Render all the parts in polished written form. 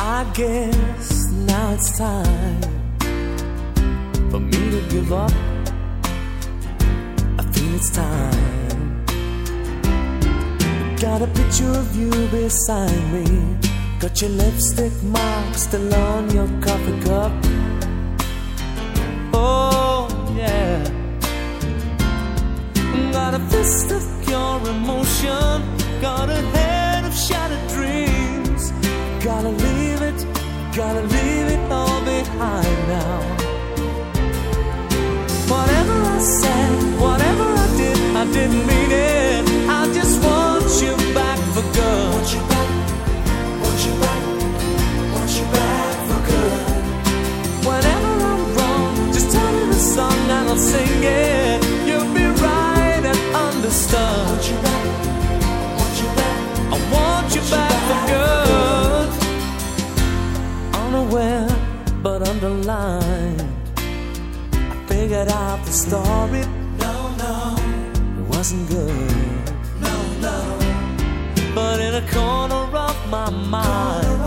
I guess now it's time for me to give up. I feel it's time. Got a picture of you beside me. Got your lipstick mark still on your coffee cup. Oh yeah. Got a fist of pure emotion. Got a head of shattered dreams. Gotta leave it all behind now. Whatever I said, whatever I did, I didn't mean it. I just want you back for good. Want you back, want you back, want you back for good. Whenever I'm wrong, just tell me the song and I'll sing it. You'll be right and understood. Want you back, want you back, I want you back for good. Unaware but underlined, I figured out the story. No, it wasn't good. No, but in a corner of my mind,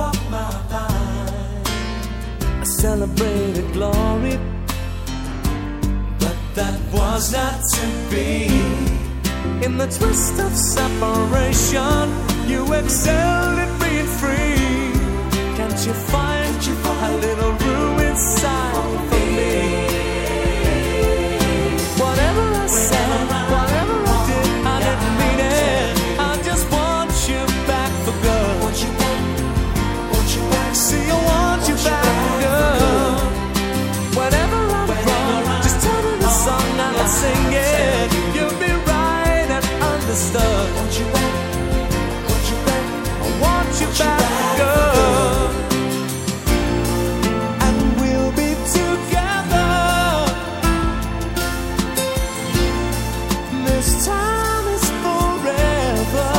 I celebrated glory. But that was not to be. In the twist of separation, you excelled at being free. Can't you find a little room inside for me? Whatever I said, whatever I did, I didn't mean it. I just want you back for good. Want you back, want you back. See, I want you back for good. Whenever I'm wrong, just tell me the song and I'll sing it. You'll be right and understood. Want you back, want you back. I want you back for good. And we'll be together. This time is forever.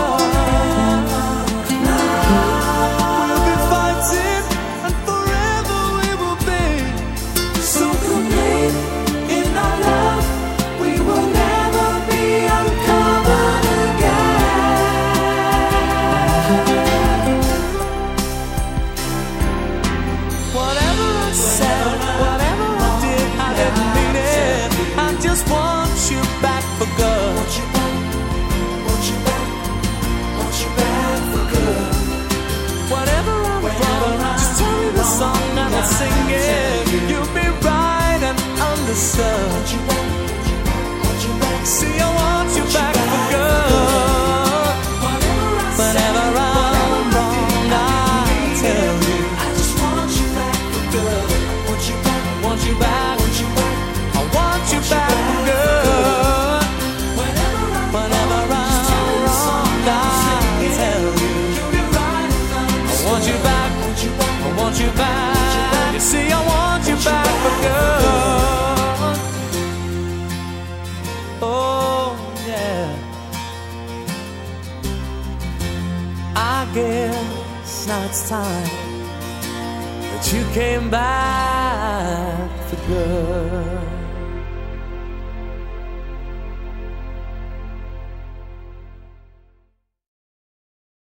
We'll be fighting and forever we will be. So complete in our love, we will never be uncovered again. Whatever I said, whatever I did, I didn't mean it. I just want you back for good. Want you back, want you back, want you back for good. Whatever I'm wrong, just tell me the song and I'll sing it. You'll be right and understood. Want you back, want you back. See, I want you back for good. Whenever I'm wrong, I'll tell you. I just want you back for good. Want you back, want you back, want you back. I want you back for good. Whenever I'm wrong, I'll tell you. I want you back, I want you back. You see, I want you back for good. Oh yeah. I guess now it's time that you came back for good.